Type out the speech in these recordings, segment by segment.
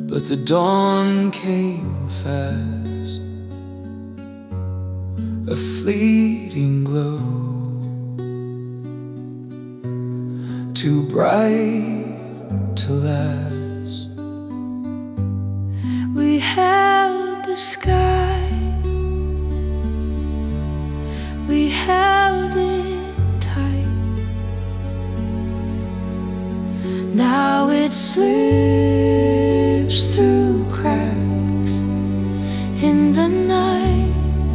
but the dawn came fast, a fleeting glow, too bright to last. We held the sky, we held it tight. Now it slips through cracks in the night.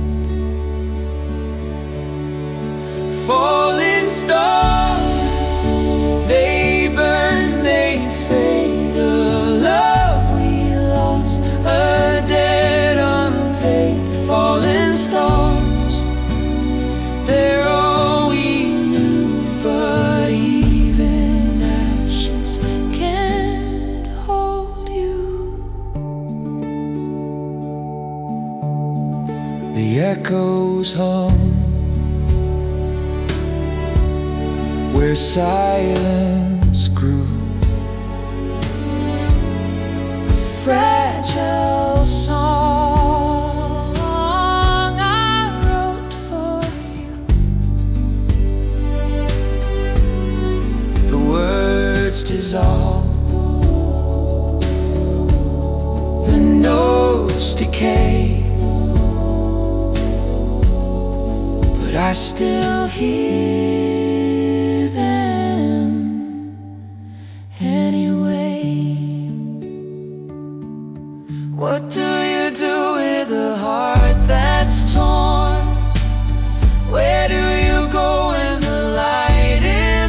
Falling stars, they burn, they fade. A love we lost, a debt unpaid. Falling stars, they're all we knew, but even ashes can't hold you. The echoes hum where silence grew, A fragile song I wrote for you. the words dissolve, The notes decay, but I still hear them anyway. What do you do with a heart that's torn? Where do you go when the light is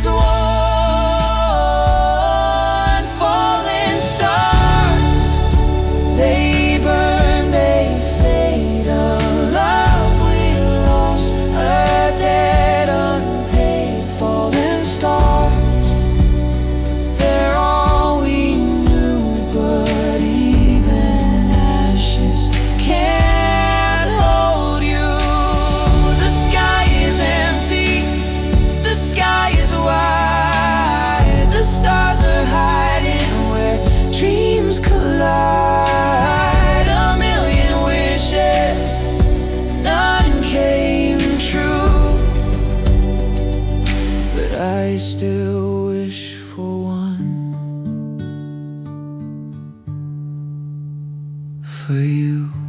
worn? Falling stars, they burn, they fade. A love we lost, a debt unpaid. Falling stars, they're all we knew, but even ashes can't hold you. The sky is empty, the sky is wide. The stars are hiding where dreams collide. A million wishes, none came true, but I still wish for one, for you.